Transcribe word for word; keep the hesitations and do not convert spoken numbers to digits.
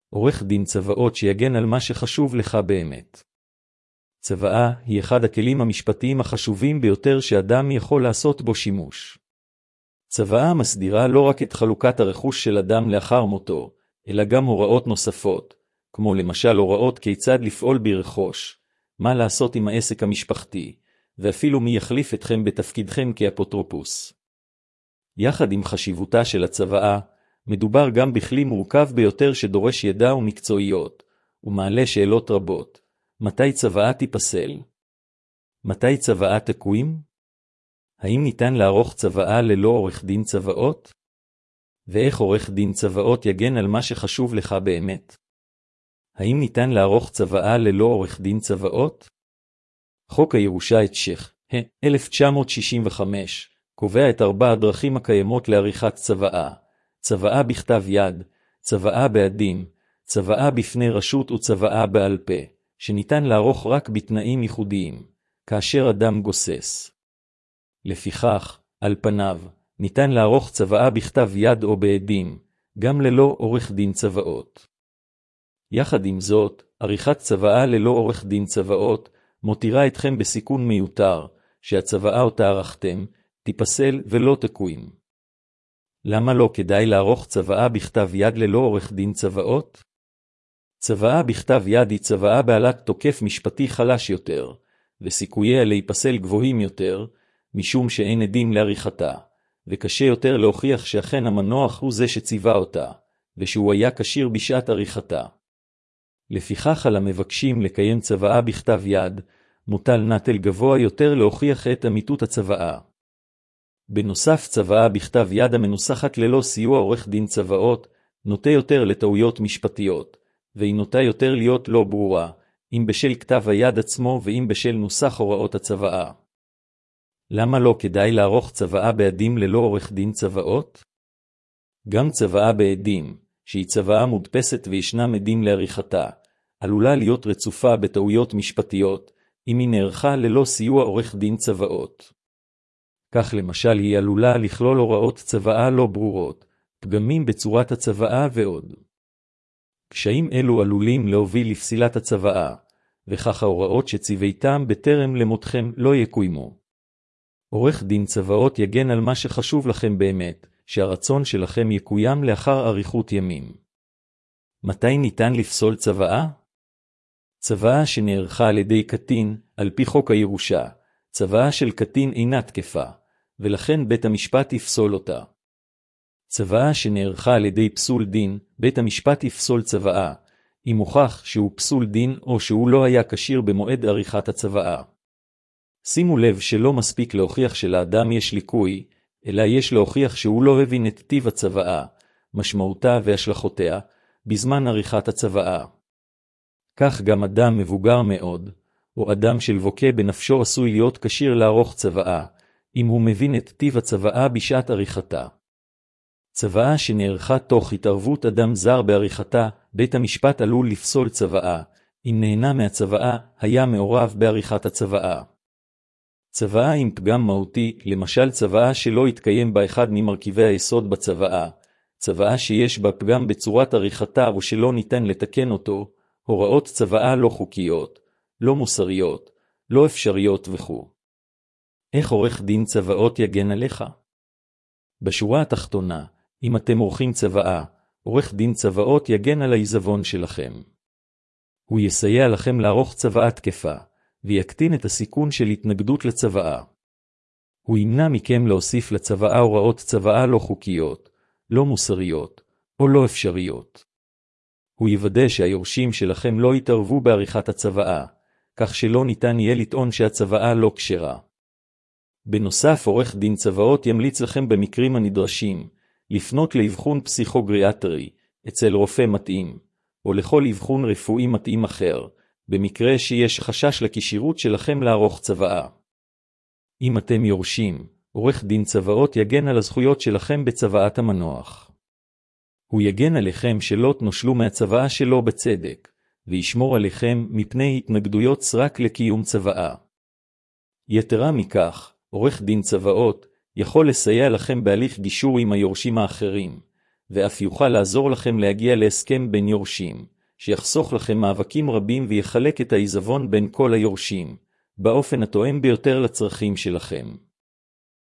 עורך דין צוואות שיגן על מה שחשוב לך באמת. צוואה היא אחד הכלים המשפטיים החשובים ביותר שאדם יכול לעשות בו שימוש. צוואה מסדירה לא רק את חלוקת הרכוש של אדם לאחר מותו, אלא גם הוראות נוספות, כמו למשל הוראות כיצד לפעול ברכוש, מה לעשות עם העסק המשפחתי, ואפילו מי יחליף אתכם בתפקידכם כאפוטרופוס. יחד עם חשיבותה של הצוואה, מדובר גם בכלי מורכב ביותר שדורש ידע ומקצועיות, ומעלה שאלות רבות. מתי צוואה תיפסל? מתי צוואה תקוים? האם ניתן לערוך צוואה ללא עורך דין צוואות? ואיך עורך דין צוואות יגן על מה שחשוב לך באמת? האם ניתן לערוך צוואה ללא עורך דין צוואות? חוק הירושה את שייח, אלף תשע מאות שישים וחמש, קובע את ארבע הדרכים הקיימות לעריכת צוואה, צוואה בכתב יד, צוואה בעדים, צוואה בפני רשות וצוואה בעל פה, שניתן לערוך רק בתנאים ייחודיים, כאשר אדם גוסס. לפיכך, על פניו, ניתן לערוך צוואה בכתב יד או בעדים, גם ללא עורך דין צוואות. יחד עם זאת, עריכת צוואה ללא עורך דין צוואות, מותירה אתכם בסיכון מיותר, שהצוואה אותה ערכתם, תיפסל ולא תקוים. למה לא כדאי לערוך צוואה בכתב יד ללא עורך דין צוואות? צוואה בכתב יד היא צוואה בעלת תוקף משפטי חלש יותר, וסיכוייה להיפסל גבוהים יותר, משום שאין עדים לעריכתה, וקשה יותר להוכיח שאכן המנוח הוא זה שציווה אותה, ושהוא היה כשיר בשעת עריכתה. לפיכך על המבקשים לקיים צוואה בכתב יד, מוטל נטל גבוה יותר להוכיח את אמיתות הצוואה. בנוסף, צוואה בכתב יד המנוסחת ללא סיוע עורך דין צוואות, נוטה יותר לטעויות משפטיות, והיא נוטה יותר להיות לא ברורה, אם בשל כתב היד עצמו ואם בשל נוסח הוראות הצוואה. למה לא כדאי לערוך צוואה בעדים ללא עורך דין צוואות? גם צוואה בעדים, שהיא צוואה מודפסת וישנם עדים לעריכתה, עלולה להיות רצופה בטעויות משפטיות, אם היא נערכה ללא סיוע עורך דין צוואות. כך למשל היא עלולה לכלול הוראות צוואה לא ברורות, פגמים בצורת הצוואה ועוד. קשיים אלו עלולים להוביל לפסילת הצוואה, וכך ההוראות שציוויתם בטרם למותכם לא יקוימו. עורך דין צוואות יגן על מה שחשוב לכם באמת, שהרצון שלכם יקוים לאחר אריכות ימים. מתי ניתן לפסול צוואה? צוואה שנערכה על ידי קטין, על פי חוק הירושה, צוואה של קטין אינה תקפה, ולכן בית המשפט יפסול אותה. צוואה שנערכה על ידי פסול דין, בית המשפט יפסול צוואה, אם הוכח שהוא פסול דין או שהוא לא היה כשיר במועד עריכת הצוואה. שימו לב שלא מספיק להוכיח שלאדם יש ליקוי, אלא יש להוכיח שהוא לא הבין את טיב הצוואה, משמעותה והשלכותיה, בזמן עריכת הצוואה. כך גם אדם מבוגר מאוד, או אדם שלבוקה בנפשו עשוי להיות כשיר לערוך צוואה, אם הוא מבין את טיב הצוואה בשעת עריכתה. צוואה שנערכה תוך התערבות אדם זר בעריכתה, בית המשפט עלול לפסול צוואה, אם נהנה מהצוואה היה מעורב בעריכת הצוואה. צוואה עם פגם מהותי, למשל צוואה שלא התקיים בה אחד ממרכיבי היסוד בצוואה, צוואה שיש בה פגם בצורת עריכתה או שלא ניתן לתקן אותו, הוראות צוואה לא חוקיות, לא מוסריות, לא אפשריות וכו'. איך עורך דין צוואות יגן עליך? בשורה התחתונה, אם אתם עורכים צוואה, עורך דין צוואות יגן על העיזבון שלכם. הוא יסייע לכם לערוך צוואה תקפה, ויקטין את הסיכון של התנגדות לצוואה. הוא ימנע מכם להוסיף לצוואה הוראות צוואה לא חוקיות, לא מוסריות, או לא אפשריות. הוא יוודא שהיורשים שלכם לא יתערבו בעריכת הצוואה, כך שלא ניתן יהיה לטעון שהצוואה לא כשרה. בנוסף, עורך דין צוואות ימליץ לכם במקרים הנדרשים, לפנות לאבחון פסיכוגריאטרי, אצל רופא מתאים, או לכל אבחון רפואי מתאים אחר, במקרה שיש חשש לכשירות שלכם לערוך צוואה. אם אתם יורשים, עורך דין צוואות יגן על הזכויות שלכם בצוואת המנוח. הוא יגן עליכם שלא תנושלו מהצוואה שלו בצדק, וישמור עליכם מפני התנגדויות סרק לקיום צוואה. יתרה מכך, עורך דין צוואות יכול לסייע לכם בהליך גישור עם היורשים האחרים, ואף יוכל לעזור לכם להגיע להסכם בין יורשים, שיחסוך לכם מאבקים רבים ויחלק את העיזבון בין כל היורשים, באופן התואם ביותר לצרכים שלכם.